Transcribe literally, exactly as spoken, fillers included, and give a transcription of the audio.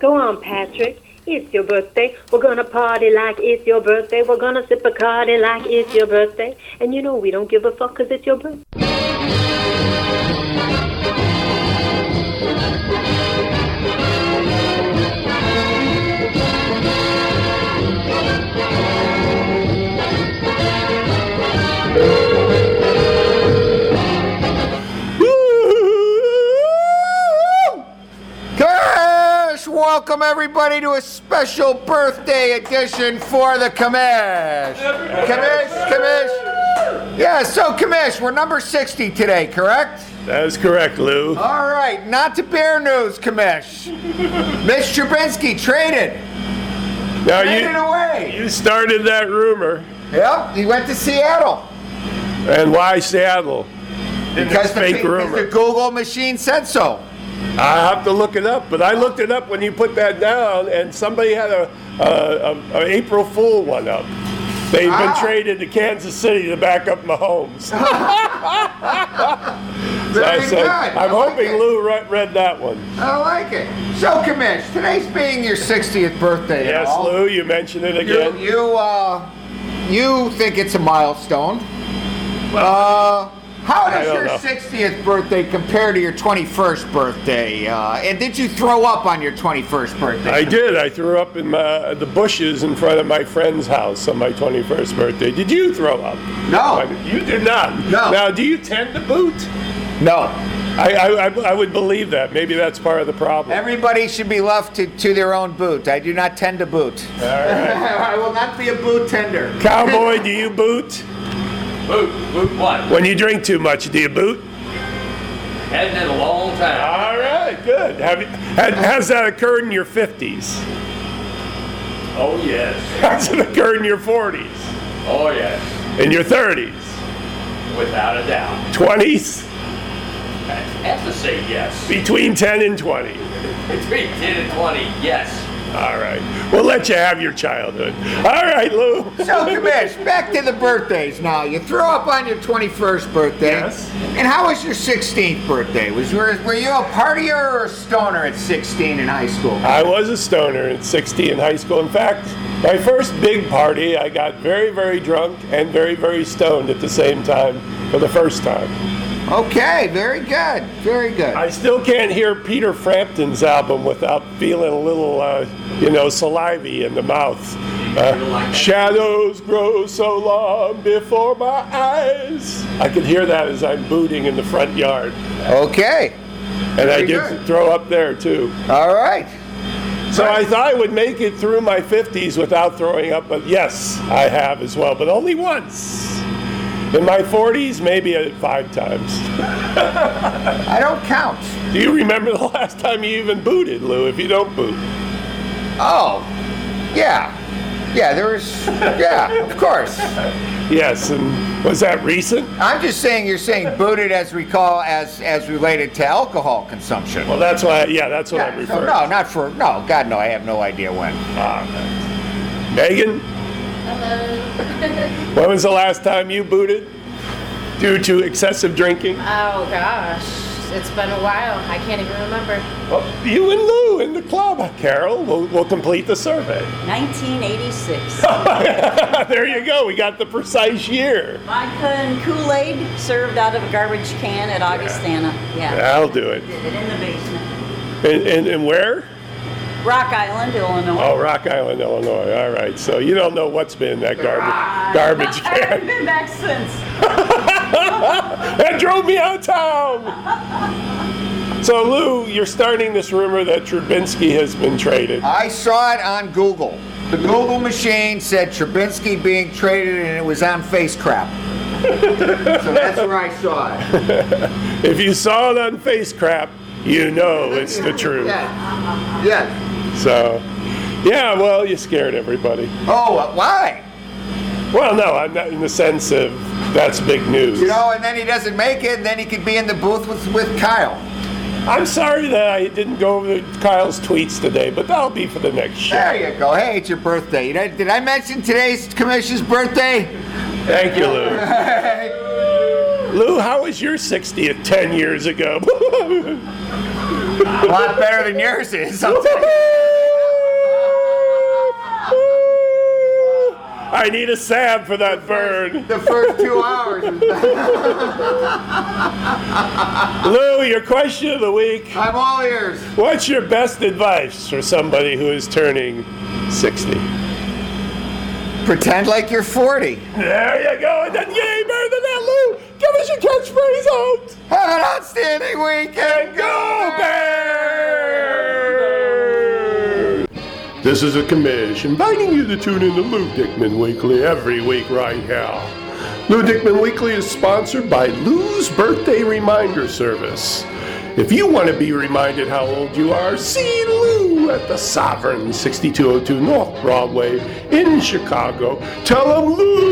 Go on, Patrick. It's your birthday. We're gonna party like it's your birthday. We're gonna sip a Bacardi like it's your birthday. And you know we don't give a fuck 'cause it's your birthday. Welcome everybody to a special birthday edition for the Commish. Commish, Commish. Yeah, so Commish, we're number sixty today, correct? That is correct, Lou. All right, not to bear news, Commish. Mitch Trubinsky traded. Now traded you, away. You started that rumor. Yep, he went to Seattle. And why Seattle? Because the, fake rumor. the Google machine said so. I have to look it up, but I looked it up when you put that down, and somebody had a, a, a, a April Fool one up. They've ah. been traded to Kansas City to back up Mahomes. so Very I said, good. I'm I hoping like Lou re- read that one. I like it. So, Commish, today's being your sixtieth birthday. Yes, and all. Lou, you mentioned it again. You, you, uh, you think it's a milestone. Uh, how does your know. sixtieth birthday compare to your twenty-first birthday? Uh, and did you throw up on your twenty-first birthday? I did. I threw up in my, the bushes in front of my friend's house on my twenty-first birthday. Did you throw up? No. You did not? No. Now, do you tend to boot? No. I, I, I would believe that. Maybe that's part of the problem. Everybody should be left to, to their own boot. I do not tend to boot. All right. I will not be a boot tender. Cowboy, do you boot? Boot? Boot what? When you drink too much, do you boot? Hadn't in a long time. All right, good. Have you, had, has that occurred in your fifties? Oh, yes. Has it occurred in your forties? Oh, yes. In your thirties? Without a doubt. twenties? I have to say yes. Between ten and twenty? Between ten and twenty, yes. All right. We'll let you have your childhood. All right, Lou. So, Commish, back to the birthdays now. You threw up on your twenty-first birthday. Yes. And how was your sixteenth birthday? Was were, were you a partier or a stoner at sixteen in high school? I was a stoner at sixty in high school. In fact, my first big party, I got very, very drunk and very, very stoned at the same time for the first time. Okay, very good, very good. I still can't hear Peter Frampton's album without feeling a little, uh, you know, salivy in the mouth. Uh, Shadows grow so long before my eyes. I could hear that as I'm booting in the front yard. Okay. And I Very did good. throw up there, too. All right. So I thought I would make it through my fifties without throwing up, but yes, I have as well, but only once. In my forties, maybe uh, five times. I don't count. Do you remember the last time you even booted, Lou, if you don't boot? Oh, yeah. Yeah, there was, yeah, of course. Yes, and was that recent? I'm just saying you're saying booted as recall as as related to alcohol consumption. Well, that's why, yeah, that's what I'm Yeah, so referring no, to. not for, no, God, no, I have no idea when. Ah, Megan, Hello. when was the last time you booted due to excessive drinking? Oh gosh, it's been a while. I can't even remember. Well, you and Lou in the club, Carol. We'll, we'll complete the survey. nineteen eighty-six. There you go. We got the precise year. Vodka and Kool-Aid served out of a garbage can at Augustana. Yeah. That'll do it. Did it in the basement. And, and, and where? Rock Island, Illinois. Oh, Rock Island, Illinois. All right. So you don't know what's been in that garbage garbage I haven't can. been back since. That drove me out of town. So Lou, you're starting this rumor that Trubinsky has been traded. I saw it on Google. The Google machine said Trubinsky being traded, and it was on Face Crap. So that's where I saw it. If you saw it on Face Crap, you know it's the truth. Yeah. Yeah. So, yeah, well, you scared everybody. Oh, uh, why? Well, no, I'm not in the sense of that's big news. You know, and then he doesn't make it, and then he could be in the booth with, with Kyle. I'm sorry that I didn't go over Kyle's tweets today, but that'll be for the next show. There you go. Hey, it's your birthday. You know, did I mention today's Commission's birthday? Thank you, Lou. Lou, how was your sixtieth ten years ago? A lot better than yours is. I'll tell you. I need a Sam for that burn. The first two hours. Lou, your question of the week. I'm all ears. What's your best advice for somebody who is turning sixty? Pretend like you're forty. There you go. And then yay, better than that, Lou. Give us your catchphrase out. Have an outstanding weekend. Go Bears! This is a commish inviting you to tune in to Lou Dickman Weekly every week right here. Lou Dickman Weekly is sponsored by Lou's Birthday Reminder Service. If you want to be reminded how old you are, see Lou at the Sovereign, sixty-two oh two North Broadway in Chicago. Tell him Lou